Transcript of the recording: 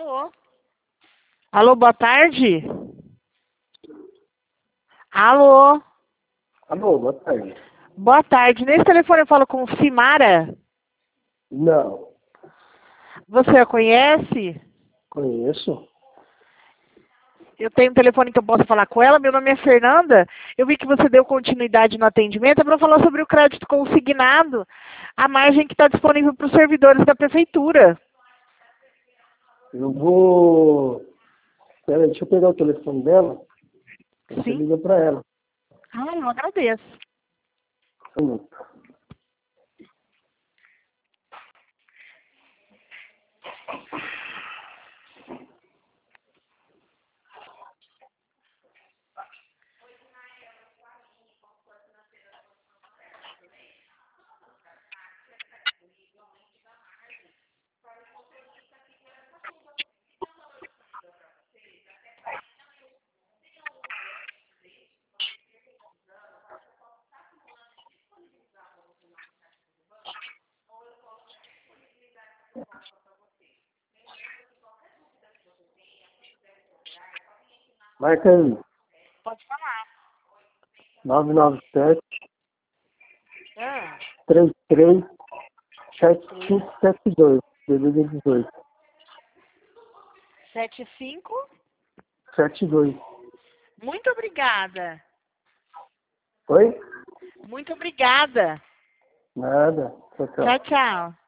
Alô? Alô, boa tarde? Alô? Alô, boa tarde. Boa tarde. Nesse telefone eu falo com Simara? Não, Você a conhece? conheço. Eu tenho um telefone que eu posso falar com ela. Meu nome é Fernanda. Eu vi que você deu continuidade no atendimento. É para falar sobre o crédito consignado, a margem que está disponível para os servidores da prefeitura. Eu vou... Peraí, deixa eu pegar o telefone dela. Você Sim? liga pra ela. Ah, eu agradeço. Um minuto. Marca aí. Pode falar. 997 Ah, 33 7572. DDD 18. 75. 72. Muito obrigada. Oi? Muito obrigada. Nada. Tchau, tchau. Tchau, tchau.